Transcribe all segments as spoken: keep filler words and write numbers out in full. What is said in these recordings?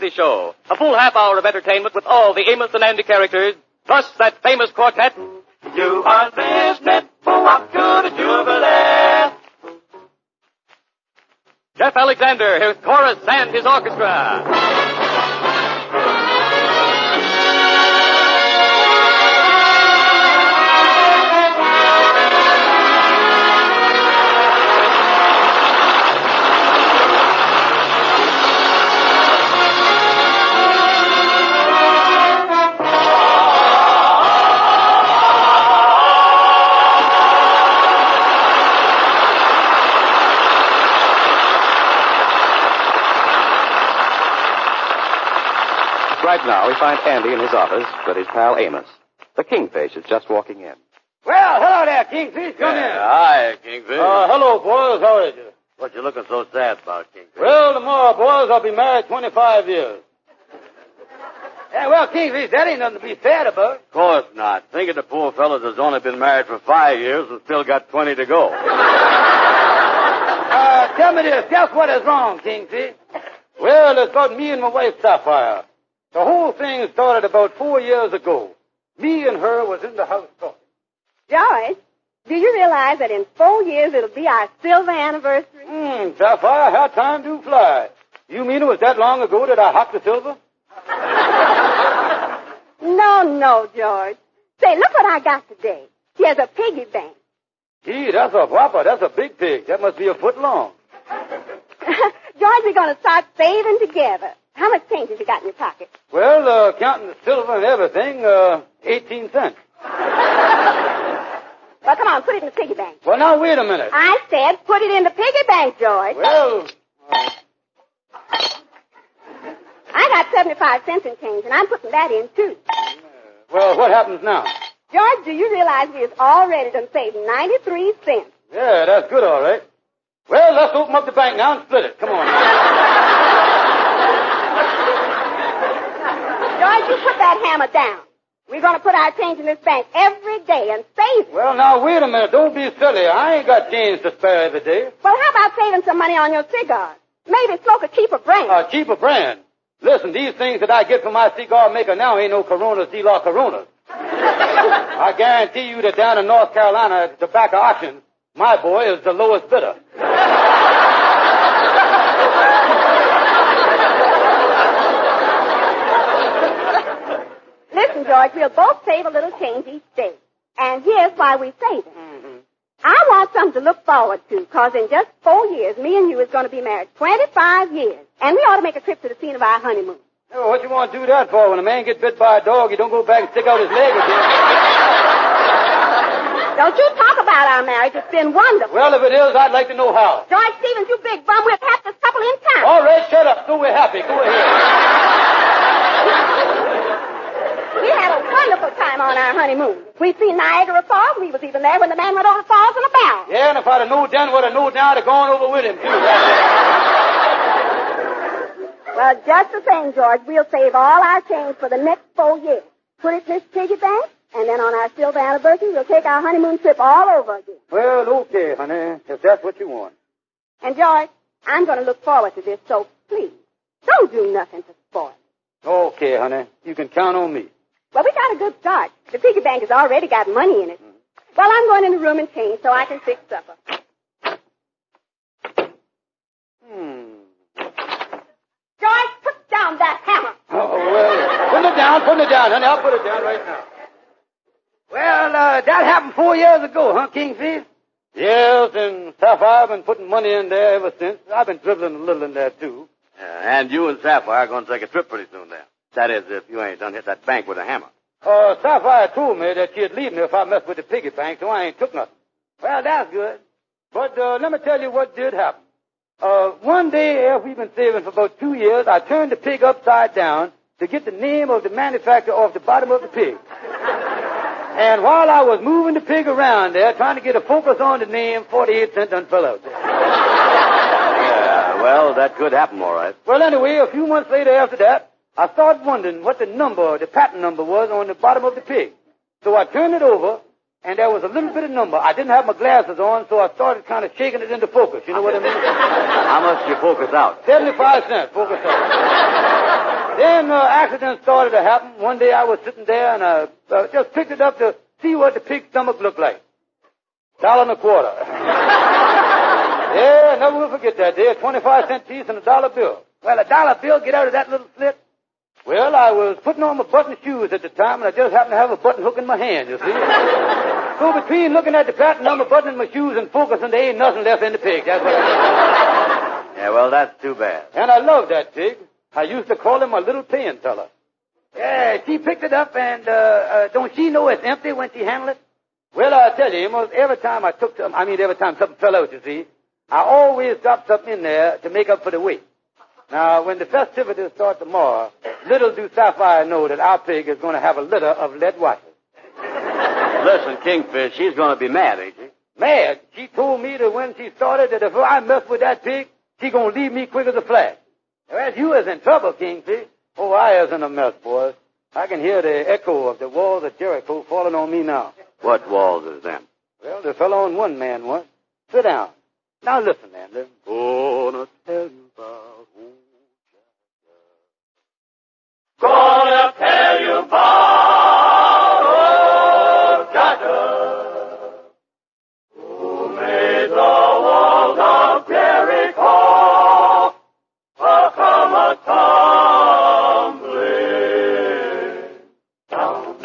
Tracy Show. A full half hour of entertainment with all the Amos and Andy characters, plus that famous quartet. You are listening for what good a jubilee. Jeff Alexander, his chorus and his orchestra. Right now, we find Andy in his office with his pal Amos. The Kingfish is just walking in. Well, hello there, Kingfish. Come yeah, in. Hi, Kingfish. Uh, hello, boys. How are you? What you looking so sad about, Kingfish? Well, tomorrow, boys, I'll be married twenty-five years. Yeah, well, Kingfish, that ain't nothing to be sad about. Of course not. Think of the poor fellows that's only been married for five years and still got twenty to go. uh, tell me this. Just what is wrong, Kingfish? Well, it's about me and my wife, Sapphire. The whole thing started about four years ago. Me and her was in the house talking. George, do you realize that in four years it'll be our silver anniversary? Hmm, Sapphire, how time do fly. You mean it was that long ago that I hopped the silver? No, no, George. Say, look what I got today. Here's a piggy bank. Gee, that's a whopper. That's a big pig. That must be a foot long. George, we're going to start saving together. How much change have you got in your pocket? Well, uh, counting the silver and everything, uh, eighteen cents. Well, come on, put it in the piggy bank. Well, now, wait a minute. I said put it in the piggy bank, George. Well... Uh... I got seventy-five cents in change, and I'm putting that in, too. Well, what happens now? George, do you realize we have already done saved ninety-three cents? Yeah, that's good, all right. Well, let's open up the bank now and split it. Come on. George, you put that hammer down. We're going to put our change in this bank every day and save it. Well, now, wait a minute. Don't be silly. I ain't got change to spare every day. Well, how about saving some money on your cigars? Maybe smoke a cheaper brand. A cheaper brand? Listen, these things that I get from my cigar maker now ain't no Corona C La Coronas. I guarantee you that down in North Carolina at the tobacco auction, my boy is the lowest bidder. Listen, George, we'll both save a little change each day. And here's why we save it. Mm-hmm. I want something to look forward to, because in just four years, me and you is going to be married twenty-five years. And we ought to make a trip to the scene of our honeymoon. Oh, what you want to do that for? When a man gets bit by a dog, you don't go back and stick out his leg again. Don't you talk about our marriage. It's been wonderful. Well, if it is, I'd like to know how. George Stevens, you big bum, we'll have this couple in town. All right, shut up. So we're happy. Go ahead. We had a wonderful time on our honeymoon. We seen Niagara Falls. We was even there when the man went over the falls in a barrel. Yeah, and if I'd have known then what I know now, I'd have gone over with him, too. Well, just the same, George, we'll save all our change for the next four years. Put it in this piggy bank, and then on our silver anniversary, we'll take our honeymoon trip all over again. Well, okay, honey, if that's what you want. And, George, I'm going to look forward to this, so please, don't do nothing to spoil it. Okay, honey, you can count on me. Well, we got a good start. The piggy bank has already got money in it. Mm. Well, I'm going in the room and change so I can fix supper. Hmm. George, put down that hammer. Oh, well, put it down, put it down, honey. I'll put it down right now. Well, uh, that happened four years ago, huh, Kingfish? Yes, and Sapphire, I've been putting money in there ever since. I've been dribbling a little in there, too. Yeah, and you and Sapphire are going to take a trip pretty soon there. That is, if you ain't done hit that bank with a hammer. Uh, Sapphire told me that she'd leave me if I messed with the piggy bank, so I ain't took nothing. Well, that's good. But, uh, let me tell you what did happen. Uh, one day after we've been saving for about two years, I turned the pig upside down to get the name of the manufacturer off the bottom of the pig. And while I was moving the pig around there, trying to get a focus on the name, forty-eight cents done fell out there. Yeah, well, that could happen, all right. Well, anyway, a few months later after that, I started wondering what the number, the patent number was on the bottom of the pig. So I turned it over, and there was a little bit of number. I didn't have my glasses on, so I started kind of shaking it into focus. You know what I mean? How much did you focus out? seventy-five cents, focus out. Then uh, accidents started to happen. One day I was sitting there and I uh, just picked it up to see what the pig's stomach looked like. Dollar and a quarter. Yeah, never will forget that day. A twenty-five cent piece and a dollar bill. Well, a dollar bill get out of that little slit. Well, I was putting on my button shoes at the time, and I just happened to have a button hook in my hand, you see. So between looking at the pattern on the button in my shoes and focusing, there ain't nothing left in the pig. That's what I Yeah, well, that's too bad. And I love that pig. I used to call him my little paying fella. Yeah, she picked it up, and uh, uh, don't she know it's empty when she handled it? Well, I tell you, almost every time I took some, I mean, every time something fell out, you see, I always dropped something in there to make up for the weight. Now, when the festivities start tomorrow, little do Sapphire know that our pig is going to have a litter of lead watches. Listen, Kingfish, she's going to be mad, ain't she? Mad? She told me that when she started that if I mess with that pig, she going to leave me quick as a flash. Well, you is in trouble, Kingfish. Oh, I is in a mess, boys. I can hear the echo of the walls of Jericho falling on me now. What walls is them? Well, they fell on one man once. Sit down. Now listen, man. Listen. Gonna tell you about old Jaja. Gonna tell you about old Jaja, who made the walls of Jericho come a tumbling down.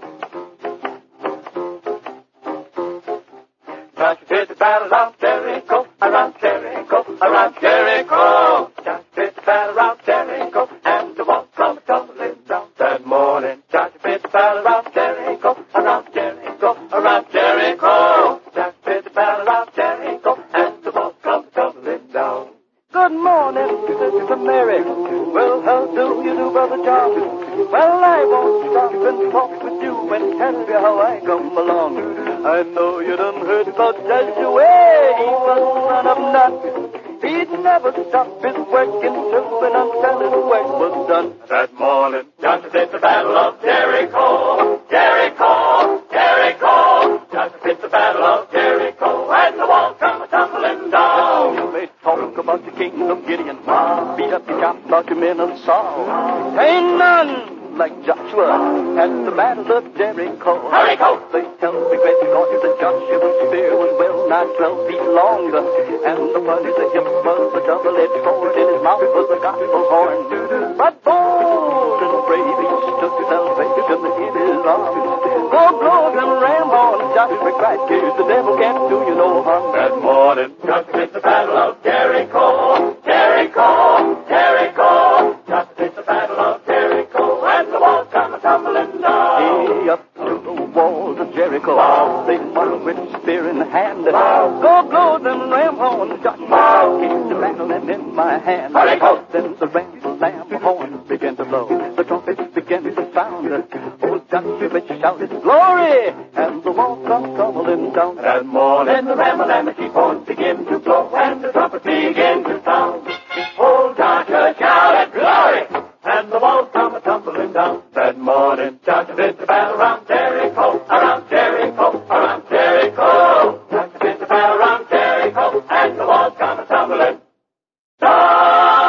Joshua did the battle of Jericho, around Jericho, around Jericho. Joshua did the battle around Jericho, and the walls come tumbling down. That morning, Joshua did the battle around Jericho, around Jericho, around Jericho. Joshua did the battle around Jericho, and the walls come tumbling down. Good morning, Sister Mary. Well, how do you do, Brother John? Well, I won't stop and talk with you and tell you how I come along. I know you done heard about Joshua, he was son of Nun. He'd never stop his work in serving until his work was done. That morning, Joshua did the battle of Jericho, Jericho, Jericho. Joshua did the battle of Jericho, and the walls come tumbling down. You may talk about the king of Gideon, beat up the chop about the men of Saul. Ain't none like Joshua at the battle of Jericho. Jericho! They tell me great God that Joshua's spear was well nigh twelve feet long, and the one in the hip was a double-edged sword, in his mouth was a gospel horn. But bold and brave he stood salvation in his arms. Go blow them ram horns, Joshua cried, "Here's the devil can't do you no harm." That morning, Joshua did the battle of Jericho, Jericho, Jericho. Joshua did the battle of Jericho, and the walls come tumbling down. Hey, up to the walls of Jericho, Wow. they march with spear in hand. Wow. Go blow them ram horns, Joshua, Wow. keep the rattling in my hand. Jericho. Then the ram horns began to blow, the trumpets began to sound. Old Joshua shouted, "Glory!" and the walls come tumbling down. That morning, the ramble and the sheep horns begin to blow, and the trumpets begin to sound. Old Joshua shouted, "Glory!" and the walls come tumbling down. That morning, Joshua did the battle around Jericho, around Jericho, around Jericho. Joshua did the battle around Jericho, and the walls come tumbling down.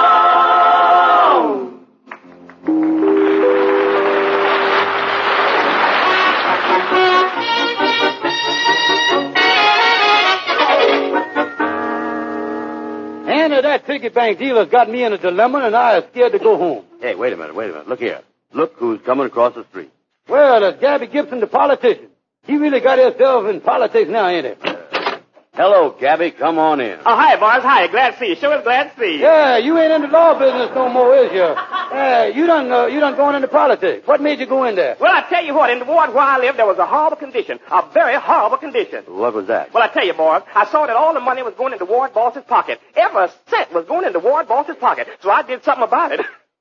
And that piggy bank dealer's got me in a dilemma, and I is scared to go home. Hey, wait a minute, wait a minute. Look here. Look who's coming across the street. Well, it's Gabby Gibson, the politician. He really got himself in politics now, ain't he? Hello, Gabby. Come on in. Oh, hi, boys. Hi. Glad to see you. Sure is glad to see you. Yeah, you ain't in the law business no more, is you? Yeah, you done, uh, you done going into politics. What made you go in there? Well, I tell you what, in the ward where I live, there was a horrible condition. A very horrible condition. What was that? Well, I tell you, boys, I saw that all the money was going into Ward Boss's pocket. Every cent was going into Ward Boss's pocket. So I did something about it.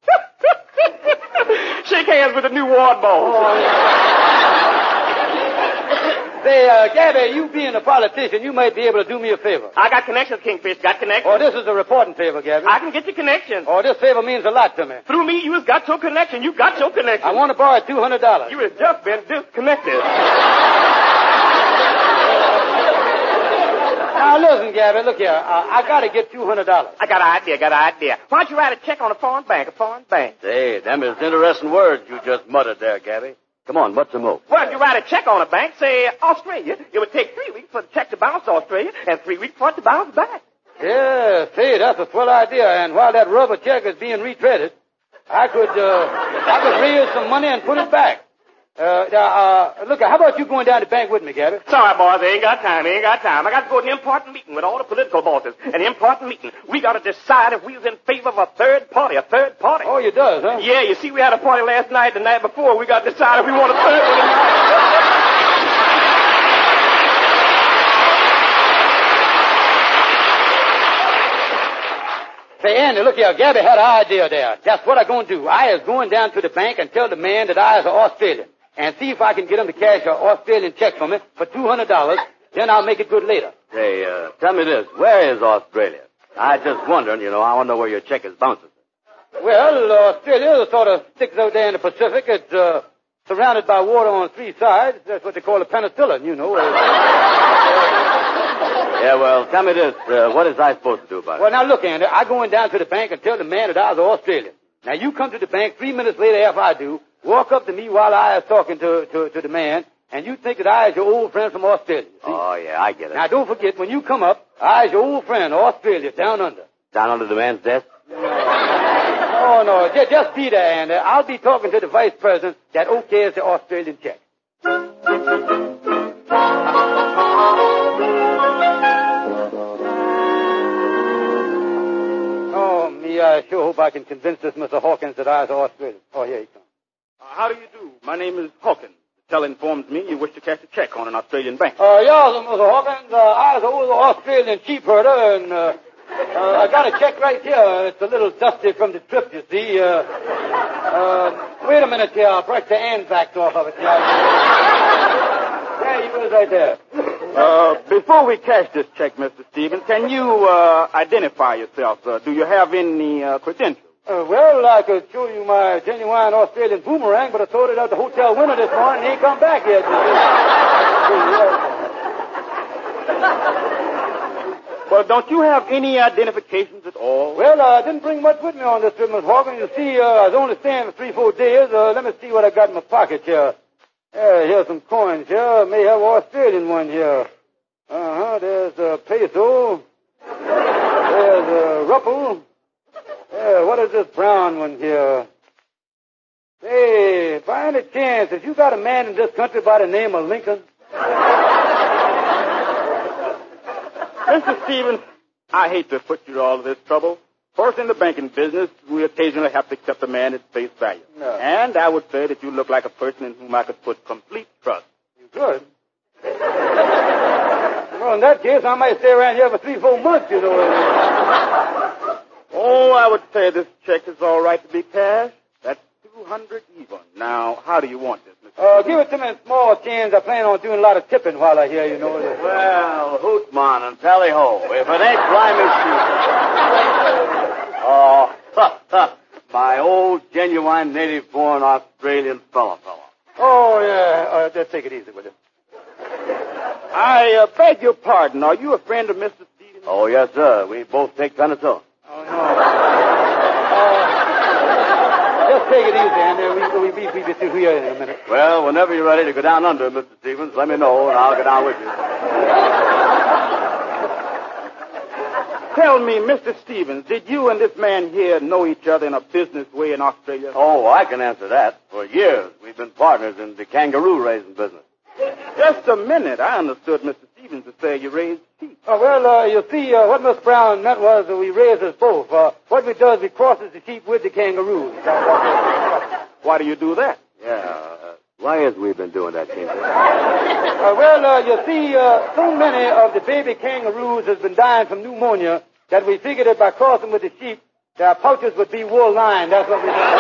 Shake hands with the new Ward Boss. Oh, Say, uh, Gabby, you being a politician, you might be able to do me a favor. I got connections, Kingfish. Got connections. Oh, this is a reporting favor, Gabby. I can get you connections. Oh, this favor means a lot to me. Through me, you has got your connection. You got your connection. I want to borrow two hundred dollars. You has just been disconnected. Now, listen, Gabby, look here. Uh, I got to get two hundred dollars. I got an idea, got an idea. Why don't you write a check on a foreign bank, a foreign bank? Hey, them is interesting words you just muttered there, Gabby. Come on, what's the move? Well, if you write a check on a bank, say Australia, it would take three weeks for the check to bounce to Australia and three weeks for it to bounce back. Yeah, say, that's a swell idea. And while that rubber check is being retreaded, I could, uh, I could raise some money and put it back. Uh, uh, look, how about you going down to the bank with me, Gabby? Sorry, boys, I ain't got time, I ain't got time. I got to go to an important meeting with all the political bosses. An important meeting. We got to decide if we was in favor of a third party, a third party. Oh, you does, huh? Yeah, you see, we had a party last night, the night before. We got to decide if we want a third one tonight. Say, Andy, look here, Gabby had an idea there. That's what I'm going to do. I is going down to the bank and tell the man that I is an Australian. And see if I can get him to cash an Australian check for me for two hundred dollars. Then I'll make it good later. Hey, uh, tell me this. Where is Australia? I just wondering, you know, I want to know where your check is bouncing. Well, uh, Australia sort of sticks out there in the Pacific. It's uh, surrounded by water on three sides. That's what they call a penicillin, you know. Yeah, well, tell me this. Uh, what is I supposed to do about it? Well, now, look, Andy, I'm going down to the bank and tell the man that I was an Australian. Now, you come to the bank three minutes later after I do, walk up to me while I is talking to, to, to the man, and you think that I is your old friend from Australia. See? Oh, yeah, I get it. Now, don't forget, when you come up, I is your old friend, Australia, down under. Down under the man's desk? Oh, no, just, just be there, Andy. I'll be talking to the vice president that okays the Australian check. Oh, me, I sure hope I can convince this Mister Hawkins that I is Australian. Oh, here he comes. Uh, how do you do? My name is Hawkins. The teller informs me you wish to cash a check on an Australian bank. Uh, yeah, Mister Hawkins, uh, I is an old Australian sheep herder, and, uh, uh, I got a check right here. It's a little dusty from the trip, you see. Uh, uh, wait a minute here. I'll break the Anzacs off of it. Yeah, yeah, he was right there. Uh, before we cash this check, Mister Stevens, can you, uh, identify yourself? Uh, do you have any, uh, credentials? Uh, well, I could show you my genuine Australian boomerang, but I sold it out the hotel window this morning and he ain't come back yet. Well, don't you have any identifications at all? Well, uh, I didn't bring much with me on this trip, Miss Hawkins. You see, uh, I was only staying for three, four days. Uh, let me see what I got in my pocket here. Yeah, here's some coins here. May have an Australian one here. Uh-huh, there's a peso. There's a ruffle. Yeah, what is this brown one here? Hey, by any chance, have you got a man in this country by the name of Lincoln? Mister Stevens, I hate to put you to all of this trouble. First, in the banking business, we occasionally have to accept a man at face value. No. And I would say that you look like a person in whom I could put complete trust. You could? Well, in that case, I might stay around here for three, four months, you know. Oh, I would say this check is all right to be cashed. That's two hundred even. Now, how do you want this, Mister Uh, give it to me in small change. I plan on doing a lot of tipping while I hear, you know. Well, hootman and tally-ho. If it ain't Blimey Stevens. Oh, ha, ha. My old, genuine, native-born Australian fella, fella. Oh, yeah. Uh, just take it easy with it. I uh, beg your pardon. Are you a friend of Mister Stevens? Oh, yes, sir. We both take penicillin. Oh, no. Uh, just take it easy, Andy. We, we, we, we be through here in a minute. Well, whenever you're ready to go down under, Mister Stevens, let me know, and I'll go down with you. Tell me, Mister Stevens, did you and this man here know each other in a business way in Australia? Oh, I can answer that. For years, we've been partners in the kangaroo-raising business. Just a minute. I understood Mister Stevens to say you raised sheep. Oh, well, uh, you see, uh, what Miss Brown meant was that we raise us both. Uh, what we do is we crosses the sheep with the kangaroos. Why do you do that? Yeah, uh, why has we been doing that, King? Uh, well, uh, you see, uh, so many of the baby kangaroos has been dying from pneumonia that we figured that by crossing with the sheep, their pouches would be wool lined. That's what we did.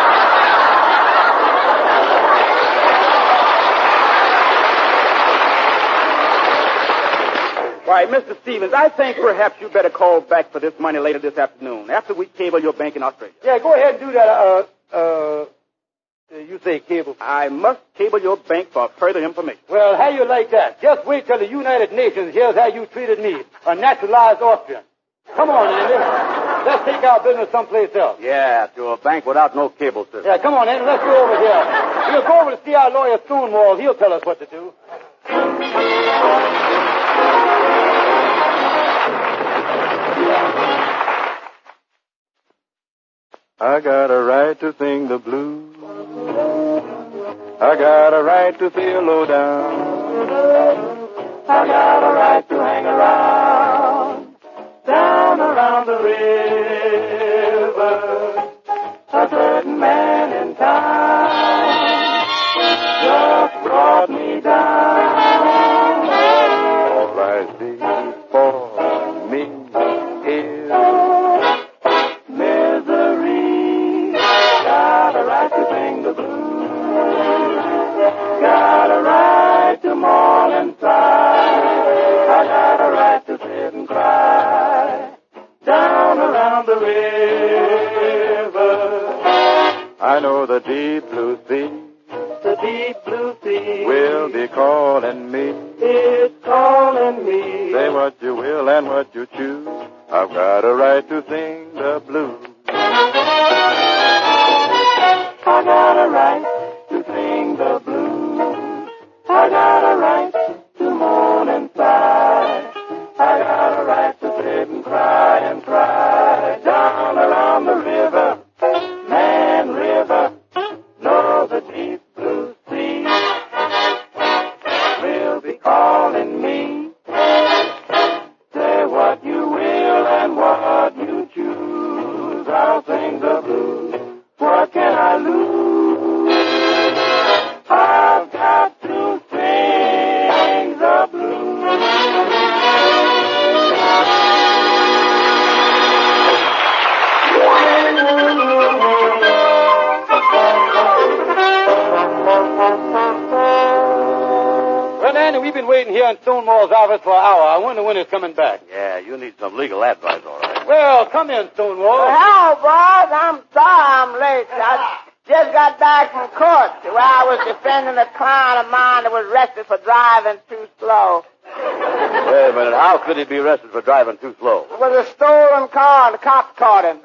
All right, Mister Stevens, I think perhaps you better call back for this money later this afternoon, after we cable your bank in Australia. Yeah, go ahead and do that. Uh, uh, Uh, you say cable. I must cable your bank for further information. Well, how you like that? Just wait till the United Nations hears how you treated me, a naturalized Austrian. Come on, Andy. Let's take our business someplace else. Yeah, to a bank without no cable system. Yeah, come on, Andy. Let's go over here. We'll go over to see our lawyer Stonewall. He'll tell us what to do. I got a right to sing the blues. I got a right to feel low down. I got a right to hang around, down around the river. A certain man in town just brought me down. All I see for me is misery. Got a right to sing the blues. Got a right to mourn and sigh. I got a right to sit and cry down around the river. I know the deep blue sea, the deep blue sea will be calling me. It's calling me. Say what you will and what you choose. I've got a right to sing the blues. I got a right to sing the blues. I got a right to mourn and sigh. I got a right to sit and cry and cry down around the river, Man River. No, the deep blue sea will be calling me. Say what you will and what you choose. I'll sing the blues. What can I lose? I've got to sing the blues. Well, Andy, we've been waiting here in Stonewall's office for an hour. I wonder when he's coming back. Yeah, you need some legal advice, all right. Well, come in, Stonewall. Hello, boys. I'm sorry I'm late. I just got back from court where I was defending a client of mine that was arrested for driving too slow. Wait a minute. How could he be arrested for driving too slow? It was a stolen car, and the cops caught him.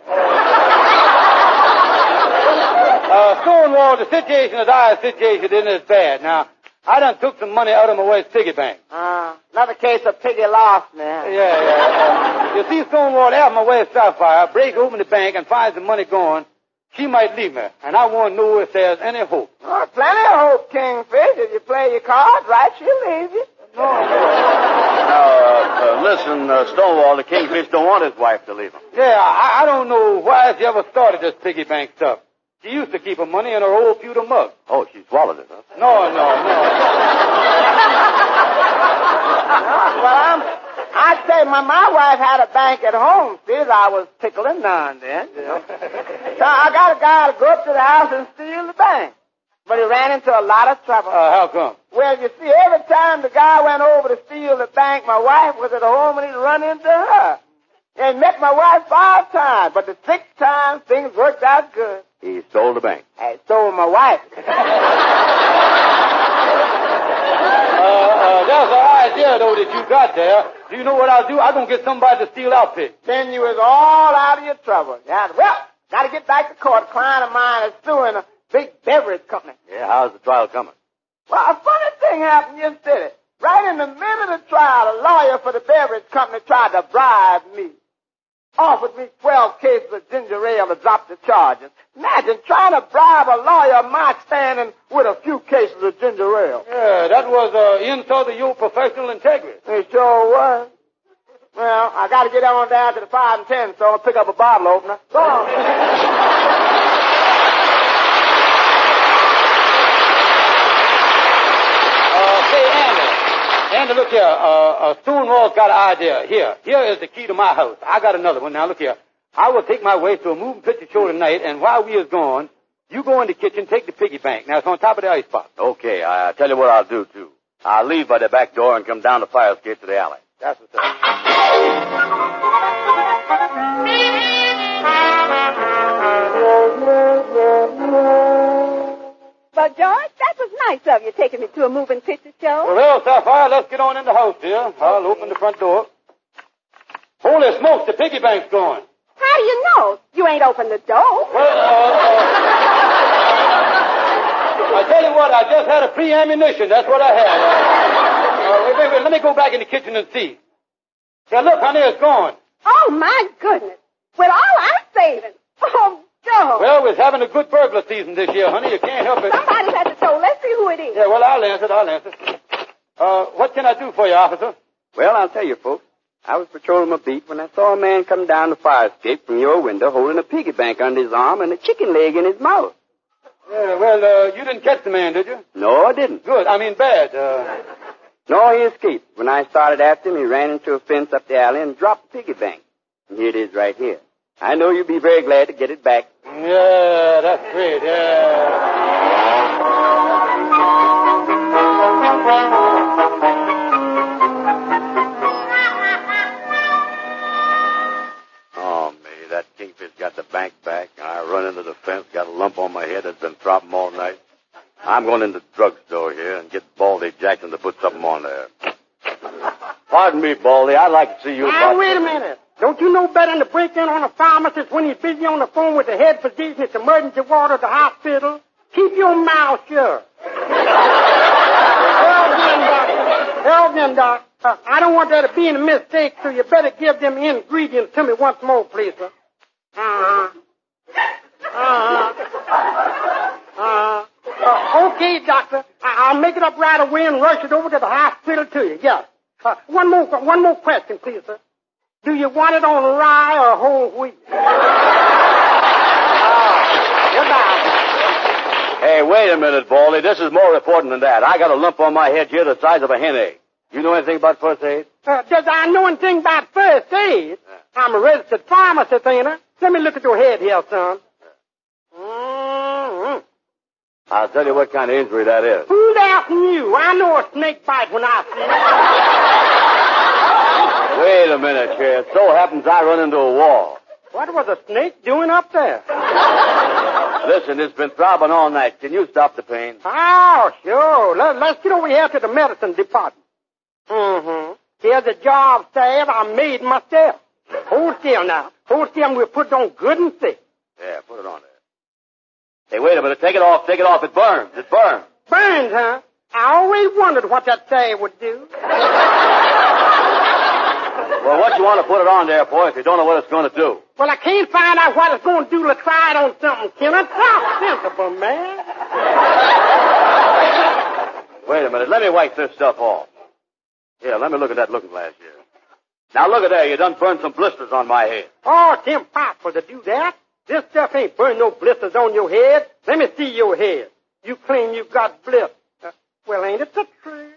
Uh, Stonewall, the situation that our situation isn't as bad. Now, I done took some money out of my wife's piggy bank. Uh, another case of piggy lost, man. Yeah, yeah. Uh, you see, Stonewall, after my wife Sapphire break open the bank and finds the money gone, she might leave me, and I want to know if there's any hope. Oh, plenty of hope, Kingfish. If you play your cards right, she'll leave you. No, no. Now, uh, uh, listen, uh, Stonewall, the Kingfish don't want his wife to leave him. Yeah, I, I don't know why she ever started this piggy bank stuff. She used to keep her money in her old pewter mug. Oh, she swallowed it, huh? No, no, no. Well, I'm, I'd say my, my wife had a bank at home. See, I was tickling now and then. Yeah. So I got a guy to go up to the house and steal the bank. But he ran into a lot of trouble. Uh, how come? Well, you see, every time the guy went over to steal the bank, my wife was at home and he'd run into her. And met my wife five times, but the sixth time things worked out good. He stole the bank. I stole my wife. Uh, uh, that's an idea, though, that you got there. Do you know what I'll do? I'm going to get somebody to steal our pig. Then you was all out of your trouble. Yeah, well, got to get back to court. A client of mine is suing a big beverage company. Yeah, how's the trial coming? Well, a funny thing happened yesterday. Right in the middle of the trial, a lawyer for the beverage company tried to bribe me. Offered me twelve cases of ginger ale to drop the charges. Imagine trying to bribe a lawyer of my standing with a few cases of ginger ale. Yeah, that was an uh, insult to your professional integrity. It sure was. Well, I got to get on down to the five and ten, so I'll pick up a bottle opener. Go on. uh, say, Andy. Andy, look here. Uh, uh, Stonewall's got an idea. Here. Here is the key to my house. I got another one. Now, look here. I will take my wife to a moving picture show tonight, and while we is gone, you go in the kitchen, take the piggy bank. Now, it's on top of the ice box. Okay, I, I'll tell you what I'll do, too. I'll leave by the back door and come down the fire escape to the alley. That's what's up. Well, George, that was nice of you taking me to a moving picture show. Well, Sapphire, let's get on in the house, dear. I'll open the front door. Holy smokes, the piggy bank's going. How do you know? You ain't opened the door. Well, uh, uh, I tell you what, I just had a pre-ammunition. That's what I had. Uh, uh, wait, wait, wait. Let me go back in the kitchen and see. Yeah, look, honey, it's gone. Oh, my goodness. With all our savings. Oh, George. Well, we're having a good burglar season this year, honey. You can't help it. Somebody's at the door. Let's see who it is. Yeah, well, I'll answer it. I'll answer it. Uh, what can I do for you, officer? Well, I'll tell you, folks. I was patrolling my beat when I saw a man come down the fire escape from your window holding a piggy bank under his arm and a chicken leg in his mouth. Yeah, well, uh, you didn't catch the man, did you? No, I didn't. Good. I mean, bad. Uh... No, he escaped. When I started after him, he ran into a fence up the alley and dropped the piggy bank. And here it is right here. I know you'll be very glad to get it back. Yeah, that's great, yeah. That kingfish got the bank back. I run into the fence, got a lump on my head that's been throbbing all night. I'm going into the drugstore here and get Baldy Jackson to put something on there. Pardon me, Baldy. I'd like to see you Now, about... wait a minute. Don't you know better than to break in on a pharmacist when he's busy on the phone with the head physician at the emergency ward of the hospital? Keep your mouth shut. Well then, doctor. Well then, doc. Uh, I don't want there to be any mistake, so you better give them ingredients to me once more, please, sir. Uh-huh. Uh-huh. Uh-huh. Uh, okay, doctor. I- I'll make it up right away and rush it over to the hospital to you. Yes. Uh, one more, one more question, please, sir. Do you want it on rye or whole wheat? uh, goodbye. Hey, wait a minute, Baldy. This is more important than that. I got a lump on my head here the size of a hen egg. You know anything about first aid? Uh, does I know anything about first aid? I'm a registered pharmacist, ain't I? Let me look at your head here, son. Mm-hmm. I'll tell you what kind of injury that is. Who's asking you? I know a snake bite when I see it. Wait a minute, here. It so happens I run into a wall. What was a snake doing up there? Listen, it's been throbbing all night. Can you stop the pain? Oh, sure. Let, let's get over here to the medicine department. Mm-hmm. Here's a job salve I made myself. Hold still now. Hold still and we'll put it on good and thick. Yeah, put it on there. Hey, wait a minute. Take it off. Take it off. It burns. It burns. Burns, huh? I always wondered what that salve would do. Well, what you want to put it on there for if you don't know what it's going to do? Well, I can't find out what it's going to do to try it on something, Kenneth. How sensible, man. Wait a minute. Let me wipe this stuff off. Here, let me look at that looking glass here. Now, look at there. You done burned some blisters on my head. Oh, it's impossible to do that. This stuff ain't burned no blisters on your head. Let me see your head. You claim you got blisters. Uh, well, ain't it the truth?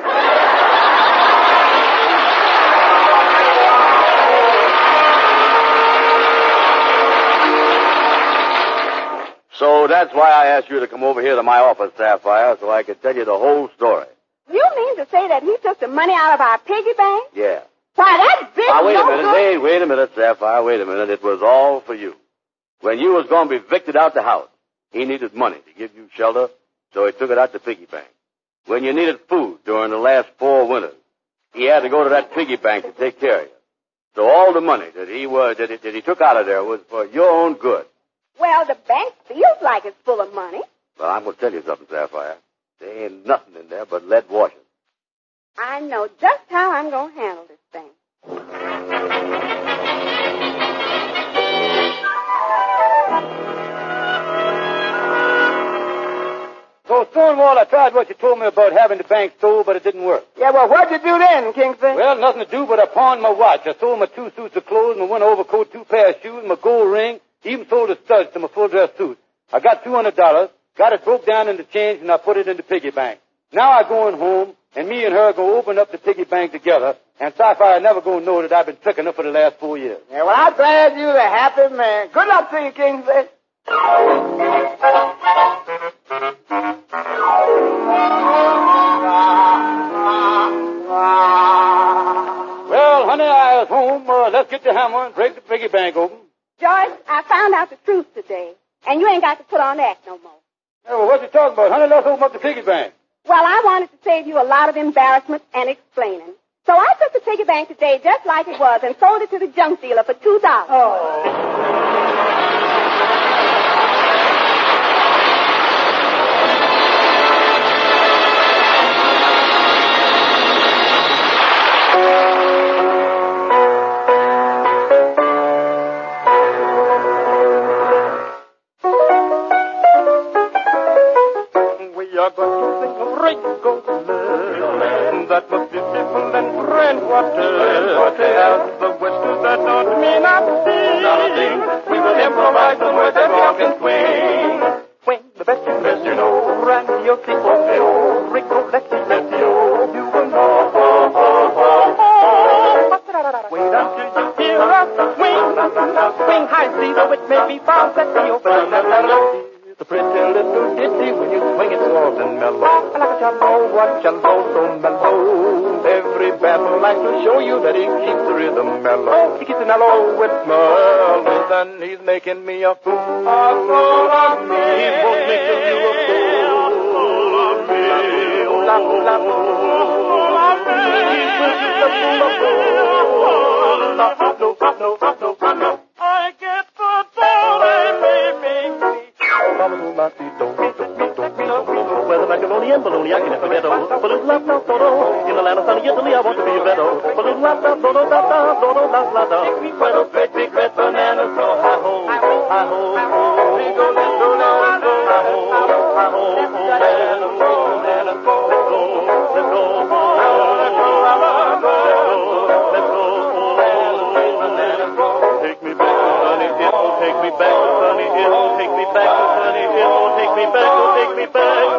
So that's why I asked you to come over here to my office, Sapphire, so I could tell you the whole story. You mean to say that he took the money out of our piggy bank? Yeah. Why, that big Now, wait no a minute. good- Wait, wait a minute, Sapphire. Wait a minute. It was all for you. When you was going to be evicted out the house, he needed money to give you shelter, so he took it out the piggy bank. When you needed food during the last four winters, he had to go to that piggy bank to take care of you. So all the money that he was that he, that he took out of there was for your own good. Well, the bank feels like it's full of money. Well, I'm going to tell you something, Sapphire. There ain't nothing in there but lead washing. I know just how I'm going to handle this thing. So, Stonewall, I tried what you told me about having the bank stole, but it didn't work. Yeah, well, what'd you do then, Kingston? Well, nothing to do, but I pawned my watch. I sold my two suits of clothes, my one overcoat, two pair of shoes, my gold ring, even sold the studs to my full-dress suit. I got two hundred dollars, got it broke down into change, and I put it in the piggy bank. Now I'm going home, and me and her go open up the piggy bank together, and Sapphire never going to know that I've been tricking her for the last four years. Yeah, well, I'm glad you're a happy man. Good luck to you, Kingston. Well, honey, I was home. Uh, let's get the hammer and break the piggy bank open. George, I found out the truth today, and you ain't got to put on act no more. Hey, well, what you talking about, honey? Let's open up the piggy bank. Well, I wanted to save you a lot of embarrassment and explaining. So I took the piggy bank today just like it was and sold it to the junk dealer for two dollars. Oh. We are going to sing a wrinkle that must be simple and friend water. As the whispers that don't mean a thing, we will improvise some words that walk and swing. When the best you best you know, radio people say, oh, wrinkle, let's see, let's see, oh, you will know. Oh, oh, oh, oh. Wait until you hear us swing, swing high, see though it may be far, let's see, oh, but the pretty little ditty when you swing it soft and mellow. Like a cello, what cello so mellow. Every band likes to show you that he keeps the rhythm mellow. He keeps it mellow with mellow, then he's making me a fool. A fool of me. He won't make you a fool. A fool of me. La, la, la, fool of me. He's making you a fool of me. No, no, no, no, no, no. I get the doll and baby. Well, the macaroni and bologna, I can never get old. Balloon lap, lap, dodo. In the land of sunny Italy, I want to be a beto. Balloon lap, lap, dodo, da, da, dodo, da, da, da. Well, a great big red banana, so hi-ho, hi-ho, ho. We go, let's go now, let's go, hi-ho, hi-ho, ho. Banana, go, banana, go, let's go, let's go, ho. Let's go, let's go, let's go, banana, go. Take me back to sunny, it will take me back to sunny, it will take me back to sunny, it will take me back, will take me back.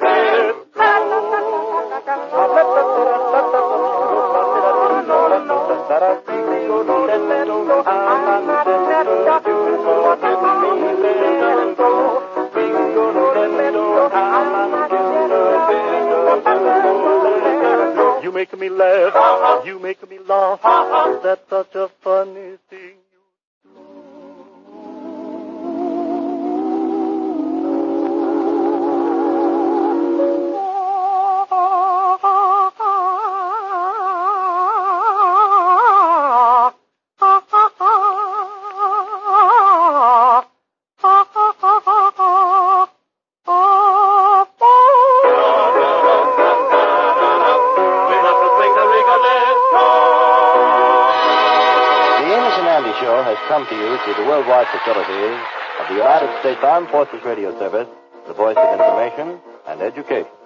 You make me laugh, you make me laugh, that's such a funny thing. Come to you through the worldwide facilities of the United States Armed Forces Radio Service, the voice of information and education.